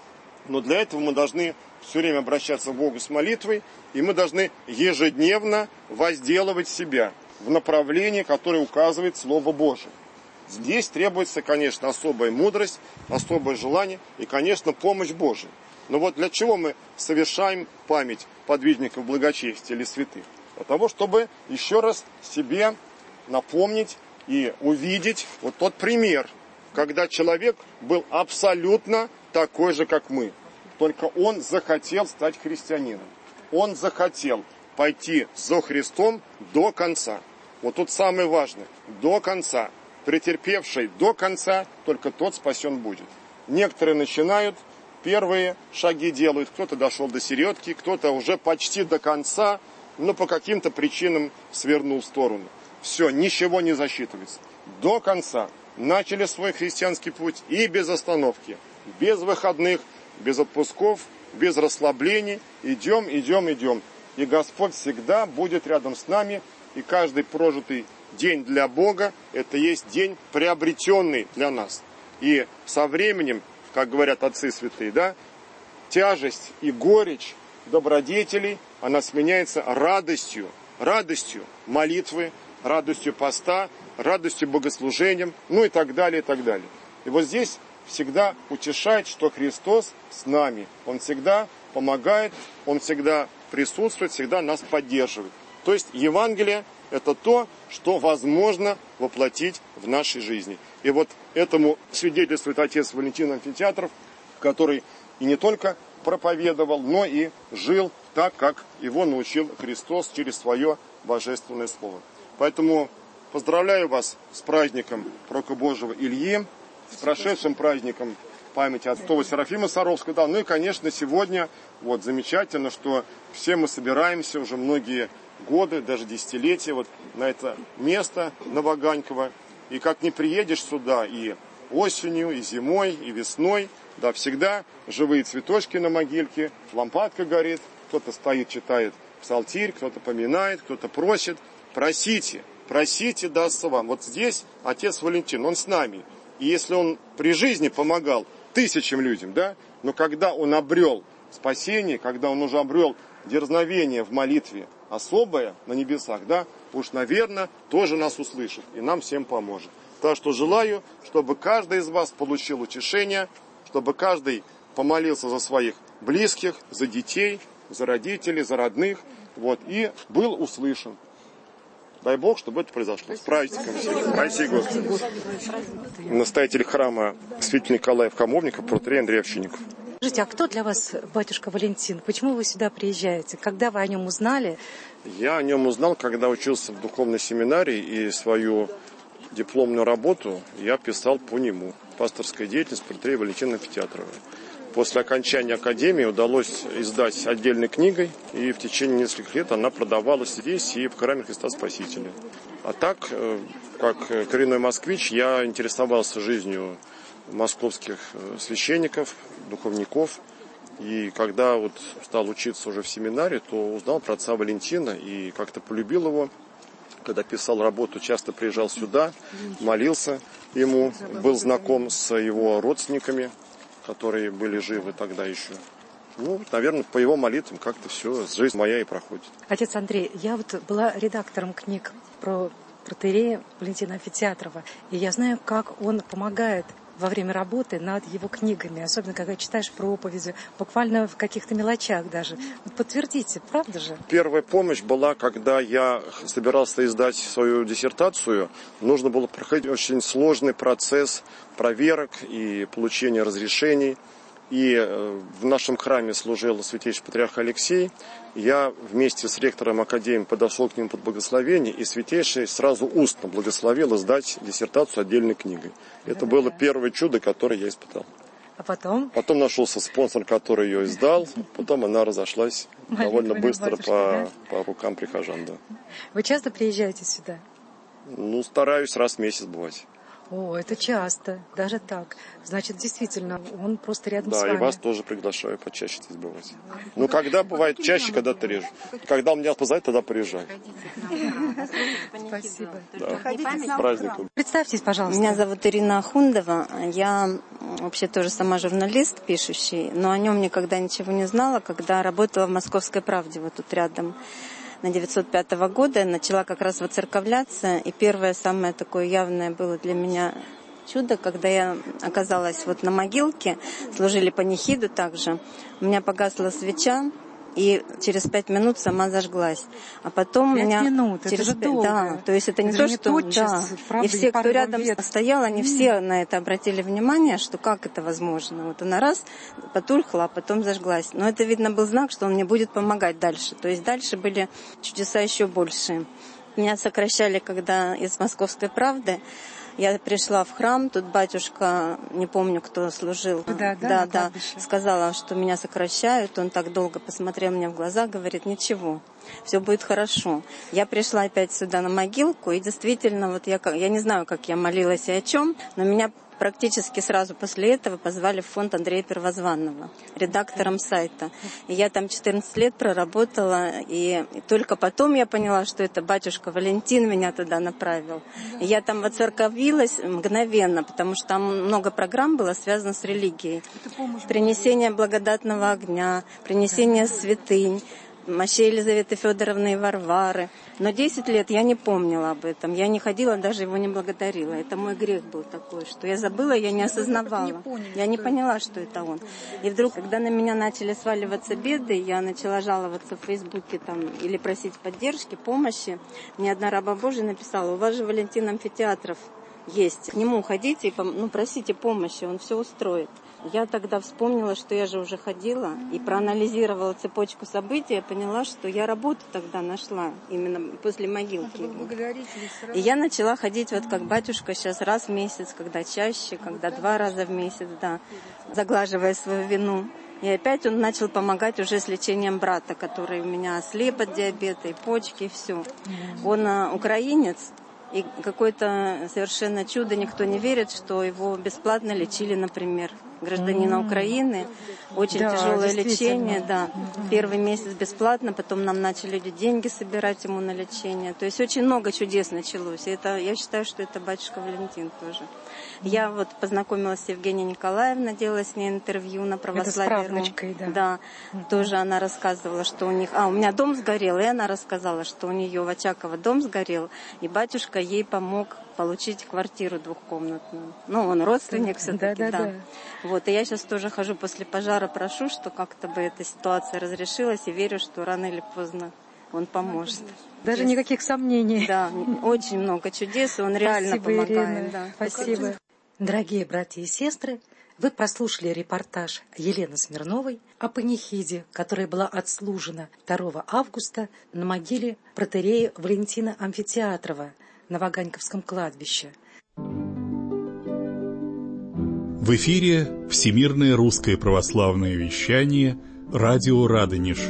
Speaker 11: Но для этого мы должны все время обращаться к Богу с молитвой, и мы должны ежедневно возделывать себя в направлении, которое указывает Слово Божие. Здесь требуется, конечно, особая мудрость, особое желание и, конечно, помощь Божия. Но вот для чего мы совершаем память подвижников благочестия или святых? Для того, чтобы еще раз себе напомнить и увидеть вот тот пример, когда человек был абсолютно такой же, как мы. Только он захотел стать христианином. Он захотел пойти за Христом до конца. Вот тут самое важное. До конца. Претерпевший до конца, только тот спасен будет. Некоторые начинают, первые шаги делают. Кто-то дошел до середки, кто-то уже почти до конца, но по каким-то причинам свернул в сторону. Все, ничего не засчитывается. До конца. Начали свой христианский путь и без остановки, без выходных, без отпусков, без расслаблений. Идем, идем, идем. И Господь всегда будет рядом с нами. И каждый прожитый день для Бога, это есть день приобретенный для нас. И со временем, как говорят отцы святые, да, тяжесть и горечь добродетелей, она сменяется радостью молитвы, радостью поста, радостью богослужением, ну и так далее, и так далее. И вот здесь всегда утешает, что Христос с нами. Он всегда помогает, Он всегда присутствует, всегда нас поддерживает. То есть Евангелие – это то, что возможно воплотить в нашей жизни. И вот этому свидетельствует отец Валентин Амфитеатров, который и не только проповедовал, но и жил так, как его научил Христос через свое божественное слово. Поэтому поздравляю вас с праздником Пророка Божьего Ильи, с прошедшим праздником памяти от святого Серафима Саровского. Да, ну и, конечно, сегодня вот замечательно, что все мы собираемся уже многие годы, даже десятилетия вот на это место Новоганьково. И как не приедешь сюда и осенью, и зимой, и весной, да, всегда живые цветочки на могильке, лампадка горит, кто-то стоит, читает псалтирь, кто-то поминает, кто-то просит. Просите, просите, дастся вам. Вот здесь отец Валентин, он с нами. И если он при жизни помогал тысячам людям, да, но когда он обрел спасение, когда он уже обрел дерзновение в молитве особое на небесах, да, уж, наверное, тоже нас услышит и нам всем поможет. Так что желаю, чтобы каждый из вас получил утешение, чтобы каждый помолился за своих близких, за детей, за родителей, за родных, вот, и был услышан. Дай Бог, чтобы это произошло. С праздником всех. Спасибо, Господи. Настоятель храма святитель Николая Камовников, протоиерей Андрей Овчинников.
Speaker 3: Скажите, а кто для вас батюшка Валентин? Почему вы сюда приезжаете? Когда вы о нем узнали?
Speaker 11: Я о нем узнал, когда учился в духовной семинарии, и свою дипломную работу я писал по нему. Пасторская деятельность протоиерея Валентина Амфитеатрова. После окончания академии удалось издать отдельной книгой, и в течение нескольких лет она продавалась здесь и в храме Христа Спасителя. А так, как коренной москвич, я интересовался жизнью московских священников, духовников. И когда вот стал учиться уже в семинаре, то узнал про отца Валентина и как-то полюбил его. Когда писал работу, часто приезжал сюда, молился ему, был знаком с его родственниками, которые были живы тогда еще. Ну, наверное, по его молитвам как-то все, жизнь моя и проходит.
Speaker 3: Отец Андрей, я вот была редактором книг про протоиерея Валентина Амфитеатрова, и я знаю, как он помогает во время работы над его книгами, особенно когда читаешь проповеди, буквально в каких-то мелочах даже. Вот подтвердите, правда же?
Speaker 11: Первая помощь была, когда я собирался издать свою диссертацию. Нужно было проходить очень сложный процесс проверок и получения разрешений. И в нашем храме служил святейший патриарх Алексей. Я вместе с ректором академии подошел к нему под благословение, и святейший сразу устно благословил издать диссертацию отдельной книгой. Это было первое чудо, которое я испытал.
Speaker 3: А потом?
Speaker 11: Потом нашелся спонсор, который ее издал. Потом она разошлась довольно быстро по рукам прихожан. Да.
Speaker 3: Вы часто приезжаете сюда?
Speaker 11: Ну, стараюсь раз в месяц бывать.
Speaker 3: О, это часто, даже так. Значит, действительно, он просто рядом с вами.
Speaker 11: Да, и вас тоже приглашаю почаще здесь бывать. Ну, когда бывает чаще, когда-то реже. Когда он меня позовет, тогда приезжаю.
Speaker 3: Спасибо.
Speaker 11: Да. С праздником.
Speaker 3: Представьтесь, пожалуйста.
Speaker 12: Меня зовут Ирина Ахундова. Я вообще тоже сама журналист, пишущий, но о нем никогда ничего не знала, когда работала в «Московской правде», вот тут рядом. На 905 года начала как раз воцерковляться, и первое самое такое явное было для меня чудо, когда я оказалась вот на могилке, служили панихиду также, у меня погасла свеча, и через 5 минут сама зажглась. А потом
Speaker 3: 5
Speaker 12: меня
Speaker 3: минут,
Speaker 12: через
Speaker 3: это же долго.
Speaker 12: Да, то есть это не
Speaker 3: Это
Speaker 12: то,
Speaker 3: не
Speaker 12: что
Speaker 3: тотчас,
Speaker 12: да.
Speaker 3: правда,
Speaker 12: И все, кто рядом
Speaker 3: лет.
Speaker 12: стоял, они все на это обратили внимание, что как это возможно. Вот она раз потухла, а потом зажглась. Но это, видно, был знак, что он мне будет помогать дальше. То есть дальше были чудеса еще большие. Меня сокращали, когда из «Московской правды» я пришла в храм, тут батюшка, не помню, кто служил, да, сказала, что меня сокращают. Он так долго посмотрел мне в глаза, говорит: ничего, все будет хорошо. Я пришла опять сюда на могилку, и действительно, вот я не знаю, как я молилась и о чем, но меня практически сразу после этого позвали в фонд Андрея Первозванного, редактором сайта. И я там 14 лет проработала, и только потом я поняла, что это батюшка Валентин меня туда направил. И я там воцерковилась мгновенно, потому что там много программ было связано с религией. Принесение благодатного огня, принесение святынь, мощей Елизаветы Федоровны и Варвары. Но 10 лет я не помнила об этом. Я не ходила, даже его не благодарила. Это мой грех был такой, что я забыла, я не осознавала. Я не поняла, что это он. И вдруг, когда на меня начали сваливаться беды, я начала жаловаться в Фейсбуке там, или просить поддержки, помощи. Мне одна раба Божия написала: у вас же Валентин Амфитеатров есть. К нему ходите и просите помощи, он все устроит. Я тогда вспомнила, что я же уже ходила, и проанализировала цепочку событий, я поняла, что я работу тогда нашла, именно после могилки. И я начала ходить, вот как батюшка сейчас, раз в месяц, когда чаще, когда 2 раза в месяц, да, заглаживая свою вину. И опять он начал помогать уже с лечением брата, который у меня ослеп от диабета, и почки, и все. Он украинец. И какое-то совершенно чудо, никто не верит, что его бесплатно лечили, например, гражданина Украины. Очень тяжелое лечение, да. Первый месяц бесплатно, потом нам начали люди деньги собирать ему на лечение. То есть очень много чудес началось. И это, я считаю, что это батюшка Валентин тоже. Я вот познакомилась с Евгенией Николаевной, делала с ней интервью на православие. Да, тоже она рассказывала, что у них... у меня дом сгорел, и она рассказала, что у нее в Очаково дом сгорел, и батюшка ей помог получить квартиру 2-комнатную. Ну, он родственник все-таки, да. Вот, и я сейчас тоже хожу после пожара, прошу, что как-то бы эта ситуация разрешилась, и верю, что рано или поздно он поможет.
Speaker 3: Даже никаких сомнений.
Speaker 12: Да, очень много чудес, и он реально помогает.
Speaker 3: Ирина.
Speaker 12: Да.
Speaker 3: Спасибо. Дорогие братья и сестры, вы прослушали репортаж Елены Смирновой о панихиде, которая была отслужена 2 августа на могиле протоиерея Валентина Амфитеатрова на Ваганьковском кладбище.
Speaker 2: В эфире Всемирное русское православное вещание «Радио Радонеж».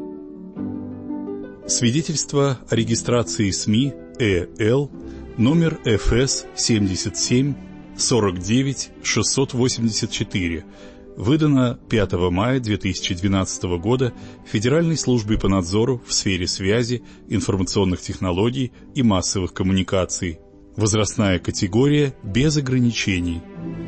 Speaker 2: Свидетельство о регистрации СМИ ЭЛ номер ФС 77 49 684, выдано 5 мая 2012 года Федеральной службой по надзору в сфере связи, информационных технологий и массовых коммуникаций. Возрастная категория без ограничений.